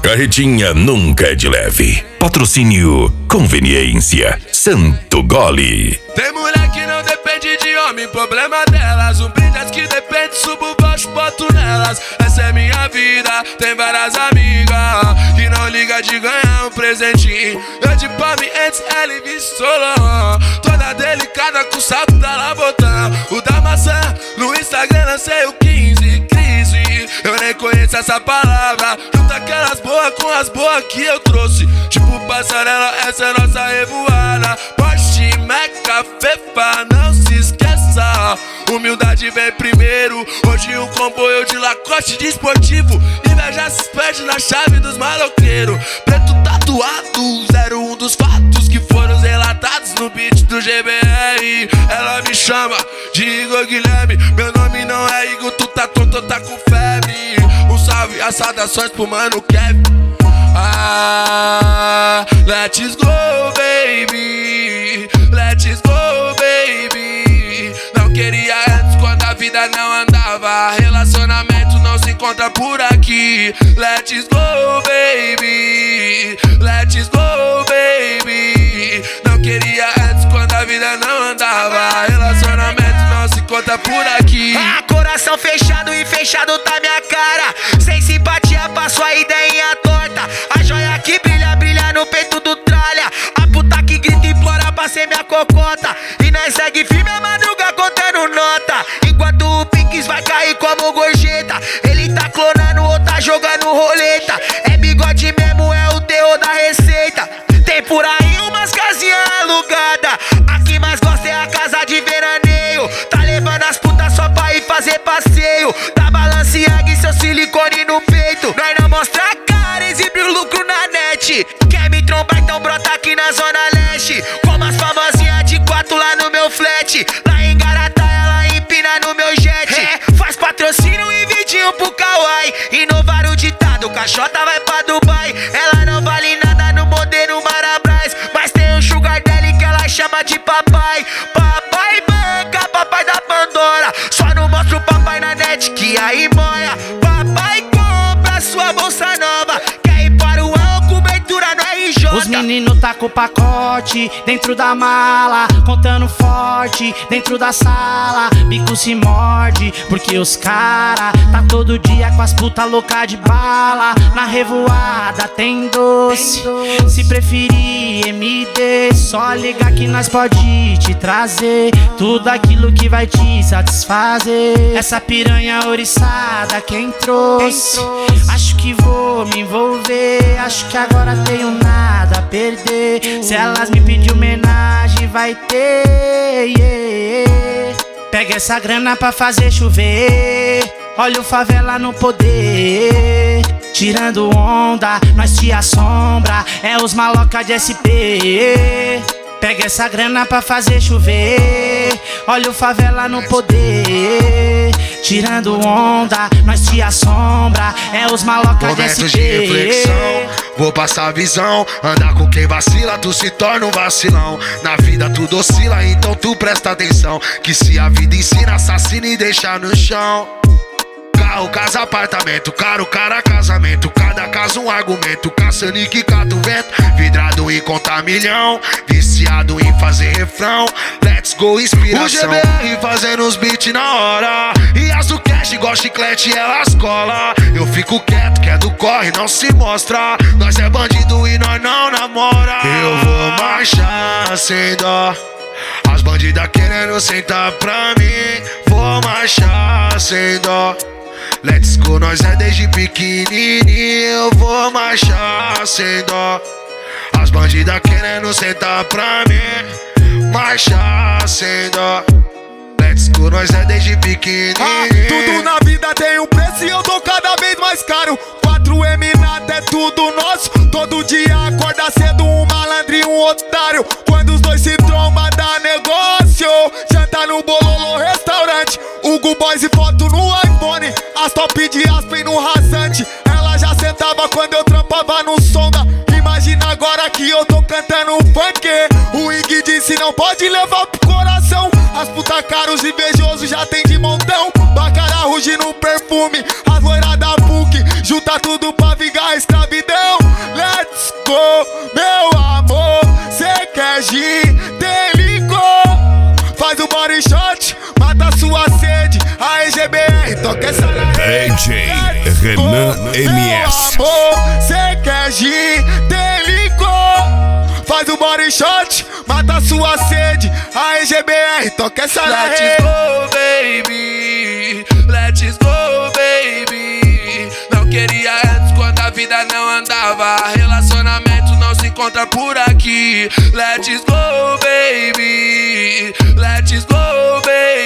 carretinha nunca é de leve. Patrocínio Conveniência Santo Gole. Tem mulher que não depende de homem, problema delas. Um brinde que depende, subo baixo, boto nelas. Essa é minha vida, tem várias amigas que não liga de ganhar um presentinho. Eu de Palme antes, ela e Vissolão. Toda delicada com o sapo da Labotã. O da maçã, no Instagram lancei o 15, crise. Eu nem conheço essa palavra. Junta aquelas boas com as boas que eu trouxe. Tipo passarela, essa é nossa revoada. Porsche, Meca, Fefa, não se esqueça. Humildade vem primeiro. Hoje um comboio de Lacoste de esportivo. Inveja se perde na chave dos maloqueiros. Preto tatuado, 01 dos fatos que foram relatados no beat do GBR. Ela me chama de Igor Guilherme. Meu nome não é Igor, tu tá tonto, tá com febre. Um salve, as saudações pro mano Kevin. Ah, let's go, baby. Let's go, baby. Não queria antes quando a vida não andava. Relacionamento não se encontra por aqui. Let's go, baby. Let's go, baby. Não queria antes quando a vida não andava. Relacionamento não se encontra por aqui. Ah, coração fechado e fechado tá minha cara. Sem simpatia pra sua ideinha torta. A joia que brilha, brilha no peito do tralha. A puta que grita e implora pra ser minha cocota. E nós segue firme a madruga contando nota. Enquanto o Pinks vai cair como gorjeta. Ele tá clonando ou tá jogando roleta. É bigode mesmo, é o terror da receita. Tem por aí umas casinhas alugadas. A que mais gosta é a casa de veraneio. Tá levando as putas só pra ir fazer passeio. Tá Balenciaga e seu silicone no peito. Nós não mostra a cara, exibe o lucro na net. Quer me trombar, então brota aqui na zona leste. Como as famosinhas de 4 lá no meu flat. Lá em Garatá, ela empina no meu jet. Faz patrocínio e vidinho pro Kawaii. Inovar o ditado, caixota vai pra Dubai. Ela não vale nada no modelo Marabras. Mas tem um sugar daddy que ela chama de papai. Papai banca, papai da Pandora. Só não mostra o papai na net que aí moia. Papai compra sua bolsa nova. Quer ir para o cobertura no RJ. Os meninos tá com o pacote dentro da mala, contando forte dentro da sala. Bico se morde porque os cara tá todo dia com as puta louca de bala. Na revoada tem doce, se preferir MD, só ligar que nós pode te trazer tudo aquilo que vai te satisfazer. Essa piranha oriçada quem trouxe? Acho que vou me envolver, acho que agora tenho nada a perder. Se elas me pedir homenagem vai ter, yeah. Pega essa grana pra fazer chover. Olha o favela no poder. Tirando onda, nós te assombra. É os maloca de SP. Pega essa grana pra fazer chover. Olha o favela no poder. Tirando onda, nós te assombra. É os maloca de SP. Momentos de reflexão, vou passar a visão. Andar com quem vacila, tu se torna um vacilão. Na vida tudo oscila, então tu presta atenção. Que se a vida ensina, assassina e deixa no chão. Carro, casa, apartamento, caro, cara, casamento. Cada caso um argumento, caçando e que cata o vento. Vidrado em contar milhão, viciado em fazer refrão. Let's go, inspiração. O GBR fazendo os beats na hora. E as do cash igual chiclete, elas cola. Eu fico quieto, que é do corre, não se mostra. Nós é bandido e nós não namora. Eu vou marchar sem dó. As bandidas querendo sentar pra mim. Vou marchar sem dó. Let's go, nós é desde pequenininho. Eu vou marchar sem dó. As bandidas querendo sentar pra mim. Marchar sem dó. Let's go, nós é desde pequenininho. Tudo na vida tem um preço e eu tô cada vez mais caro. 4M nada é tudo nosso. Todo dia acorda cedo um malandro e um otário. Quando os dois se trombam dá negócio. Janta no Bololô restaurante. Hugo Boys e foto no iPhone. As top de Aspen no rasante. Ela já sentava quando eu trampava no Sonda. Imagina agora que eu tô cantando um funk. O Ig disse não pode levar pro coração. As puta caros invejosos já tem de montão. Bacalhau Fuji no perfume, as loiras da PUC, junta tudo pra vingar a escravidão. Let's go, meu amor, cê quer gin, tem licor. Faz o body shot, mata sua sede. A EGBR, toca essa DJ Renan MS. Meu amor, cê quer gin, tem licor. Faz o body shot, mata sua sede. A EGBR, toca essa Let's go, baby. Let's go, baby. Não queria antes quando a vida não andava. Relacionamento não se encontra por aqui. Let's go, baby. Let's go,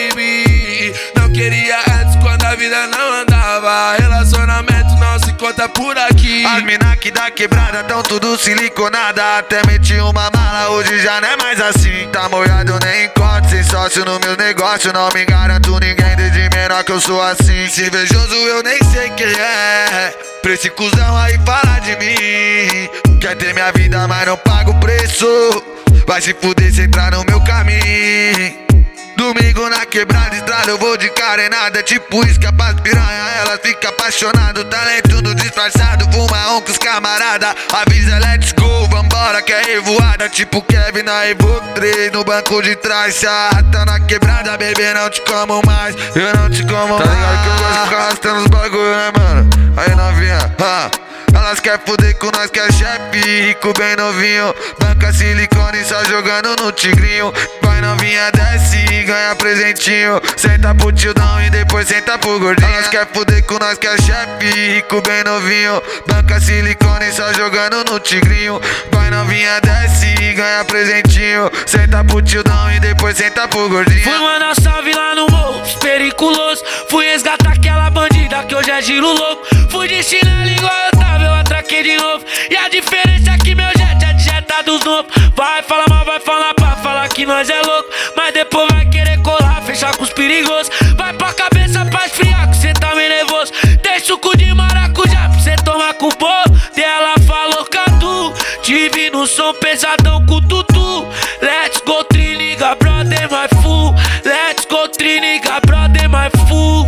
baby. Não queria antes quando a vida não andava. Relacionamento não se encontra por aqui. As mina que da quebrada tão tudo siliconada. Até meti uma mala, hoje já não é mais assim. Tá molhado, nem encontro, sem sócio no meu negócio. Não me garanto ninguém, desde menor que eu sou assim. Se invejoso eu nem sei quem é. Pra esse cuzão aí falar de mim. Quer ter minha vida, mas não paga o preço. Vai se fuder se entrar no meu caminho. Domingo na quebrada, estrada, eu vou de carenada. É tipo isca pras piranha, ela fica apaixonada. Talento no disfarçado, fuma com os camarada. Avisa, let's go, vambora que é revoada. Tipo Kevin na Evo 3, no banco de trás. Se a rata na quebrada, bebê, não te como mais. Eu não te como mais. Tá ligado que eu gosto de ficar arrastando os bagulho, né, mano? Aí novinha, elas quer fuder com nós que é chefe, rico bem novinho. Banca silicone só jogando no tigrinho. Vai novinha, desce e ganha presentinho. Senta pro tildão e depois senta pro gordinho. Elas quer fuder com nós que é chefe, rico bem novinho. Banca silicone só jogando no tigrinho. Vai novinha, desce e ganha presentinho. Senta pro tildão e depois senta pro gordinho. Fui mandar salve lá no morro, periculoso. Fui resgatar aquela bandida que hoje é giro louco. Fui de chinelo igual eu tava, eu atraquei de novo. E a diferença é que meu jet é de jeta dos novos. Vai falar mal, vai falar pra falar que nós é louco. Mas depois vai querer colar, fechar com os perigosos. Vai pra cabeça pra esfriar que cê tá meio nervoso. Tem suco de maracujá pra cê tomar com o bolo. E ela falou Cadu, tive no som pesadão com o tutu. Let's go triniga, brother, my fool. Let's go triniga, brother, my fool.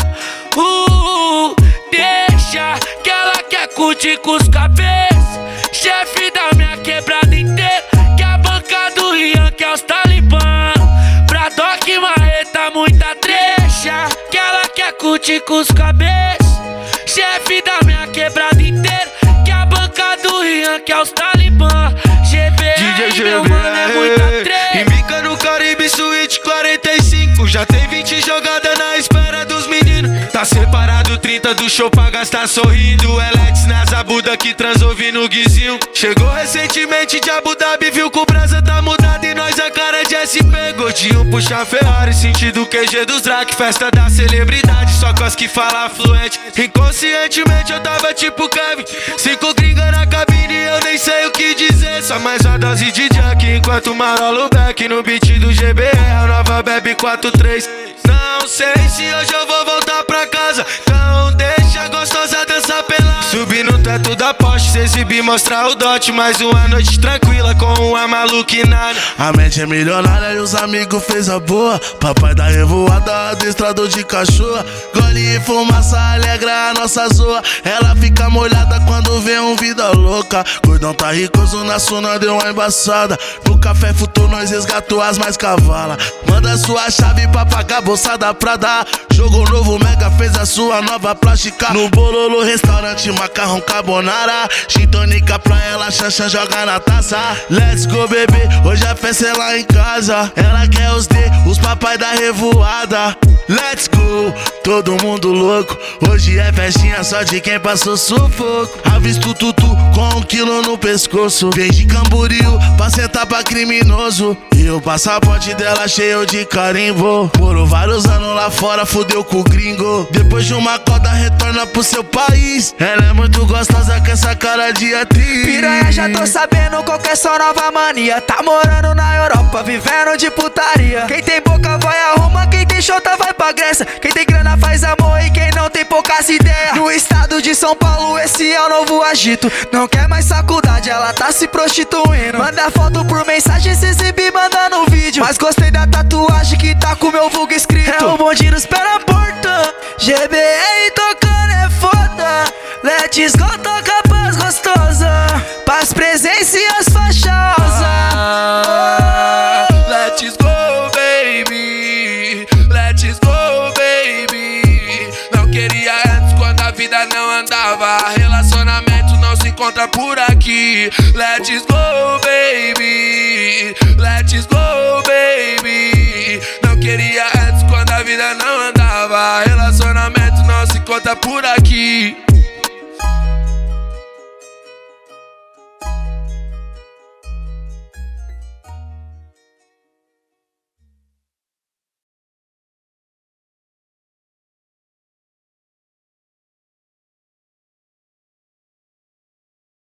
Deixa que ela quer curtir com os cabeças. Chefe da minha quebrada inteira. Que a banca do Rian, que é os talibã. Pra Doc Marreta, muita trecha. Que ela quer curtir com os cabeças. Chefe da minha quebrada inteira. Que a banca do Rian, que é os talibã. GBR, meu mano, é muita trecha. E mica no Caribe Suíte 45. Já tem 20 jogadas na espera dos meninos. Tá separado 30 do show pra gastar sorrindo. Elex na Zabuda que transou no guizinho. Chegou recentemente de Abu Dhabi, viu que o brasa tá mudado e nós a cara de SP. Gordinho puxa Ferrari, sentido QG dos Drac. Festa da celebridade, só com as que fala fluente. Inconscientemente eu tava tipo Kevin. 5 gringa na cabine, eu nem sei o que dizer. Só mais uma dose de Jack, enquanto marolo back no beat do GBR, a nova bebe 4-3. Não sei se hoje eu vou voltar pra casa, então deixa a gostosa dançar pelada. Subir no teto da Porsche, se exibir, mostrar o dote. Mais uma noite tranquila com uma maluquinada. A mente é milionária e os amigos fez a boa. Papai da revoada, adestrador de cachorro. Gole e fumaça alegra a nossa zoa. Ela fica molhada quando vê um vida louca. Gordão tá ricoso na suna, deu uma embaçada. No café futou, nós resgatou as mais cavalas. Manda sua chave pra pagar bolsada pra dar. Jogo novo, Mega fez a sua nova plástica. No Bololo, restaurante, macarrão carbonara. Gin tônica pra ela, Xanxan joga na taça. Let's go, bebê, hoje a festa é lá em casa. Ela quer os D, os papai da revoada. Let's go, todo mundo louco. Hoje é festinha só de quem passou sufoco. Avisto tutu com 1 quilo no pescoço. Vem de Camboriú pra sentar pra criminoso. E o passaporte dela cheio de carimbo. Morou vários anos lá fora, fudeu com o gringo. Depois de uma coda retorna pro seu país. Ela é muito gostosa com essa cara de atriz. Piranha, já tô sabendo qual que é sua nova mania. Tá morando na Europa, vivendo de putaria. Quem tem boca vai arruma, quem tem chota vai pra Grécia. Quem tem grana faz amor e quem não tem tem poucas ideias. No estado de São Paulo esse é o novo agito. Não quer mais faculdade, ela tá se prostituindo. Manda foto por mensagem, se exibir, mandando vídeo. Mas gostei da tatuagem que tá com meu vulgo escrito. É o bonde nos pé na porta, GBR tocando é foda. Let's go, toca paz gostosa, paz, presença e as fachosas. Let's go, baby. Let's go, baby. Não queria antes quando a vida não andava. Relacionamento não se encontra por aqui. Let's go, baby. Let's go, baby. Não queria antes quando a vida não andava. Relacionamento não se encontra por aqui.